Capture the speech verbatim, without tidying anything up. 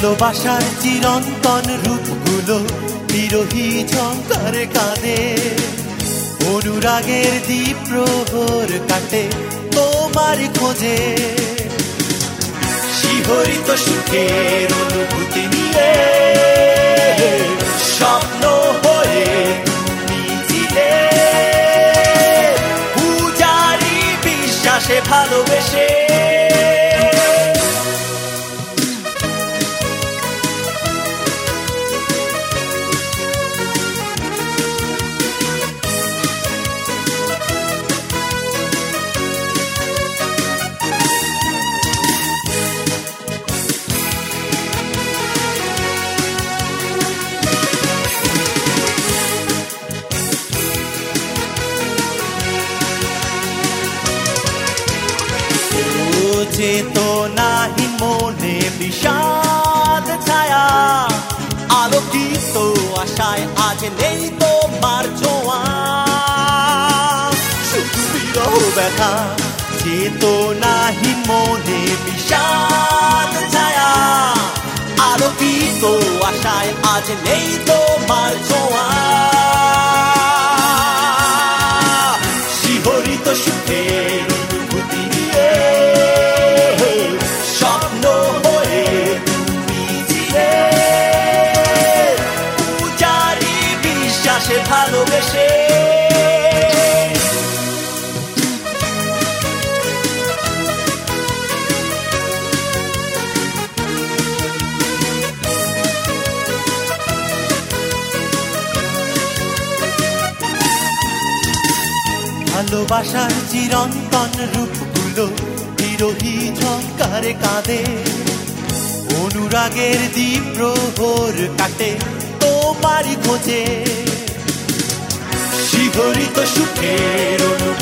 ভালোবাসার চিরন্তন রূপগুলো বিরহী ঝংকারে কাঁদে, অনুরাগের দ্বীপ প্রহর কাটে তোমার খোঁজে। শিহরিত সুখের অনুভূতি নিয়ে স্বপ্ন হয়ে তুমি ছিলে, পূজারি বিশ্বাসে ভালোবেসে। চেতনাহীন মনে বিষাদ ছায়া, আলোকিত আশায় আজ নেই তোমার ছোঁয়া। শুধু বিরহ ব্যথা, চেতনাহীন মনে বিষাদ ছায়া, আলোকিত আশায় আজ নেই তোমার ছোঁয়া। শিহরিত সুখের অনুভূতি নিয়ে স্বপ্ন হয়ে তুমি ছিলে, পূজারি বিশ্বাসে ভালোবেসে। ভালোবাসার চিরন্তন রূপগুলো বিরহী ঝংকারে কাঁদে, অনুরাগের দ্বীপ প্রহর কাটে তোমারই খোঁজে। শিহরিত সুখের অনুভূতি